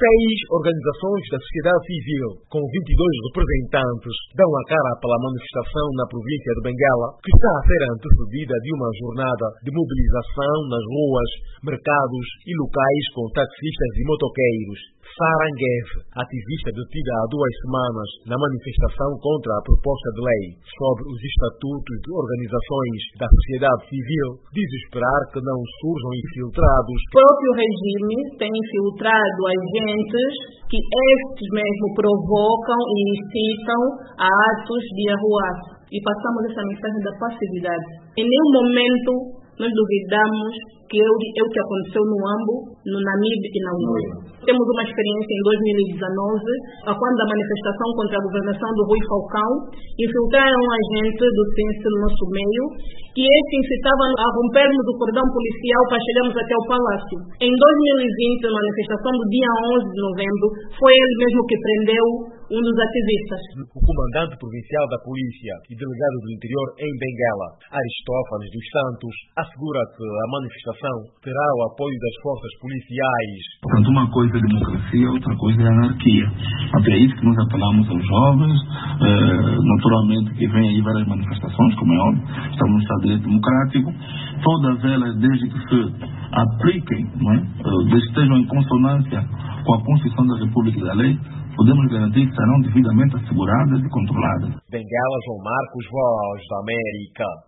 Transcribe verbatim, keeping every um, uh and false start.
Seis organizações da sociedade civil, com vinte e dois representantes, dão a cara pela manifestação na província de Benguela, que está a ser antecedida de uma jornada de mobilização nas ruas, mercados e locais com taxistas e motoqueiros. Sara Ngueve, ativista detida há duas semanas na manifestação contra a proposta de lei sobre os estatutos de organizações da sociedade civil, diz esperar que não surjam infiltrados. O próprio regime tem infiltrado agentes que estes mesmo provocam e incitam a atos de arruaço. E passamos essa mensagem da passividade. Em nenhum momento nós duvidamos que é o que aconteceu no Ambo, no Namibe e na Angola. Temos uma experiência em dois mil e dezenove, quando a manifestação contra a governação do Rui Falcão, infiltraram um agente do C I N S no nosso meio, que este incitava a rompermos o cordão policial para chegarmos até o Palácio. Em dois mil e vinte, a manifestação do dia onze de novembro, foi ele mesmo que prendeu um dos ativistas. O comandante provincial da polícia e delegado do interior em Benguela, Aristófanes dos Santos, assegura que a manifestação terá o apoio das forças policiais. Portanto, uma coisa é democracia, outra coisa é anarquia. Até é isso que nós apelamos aos jovens, eh, naturalmente que vem aí várias manifestações, como é óbvio, estamos no Estado de Direito Democrático, todas elas, desde que se apliquem, não é? Desde que estejam em consonância com a Constituição da República e da Lei, podemos garantir que serão devidamente asseguradas e controladas. Benguela, João Marcos, Voz da América.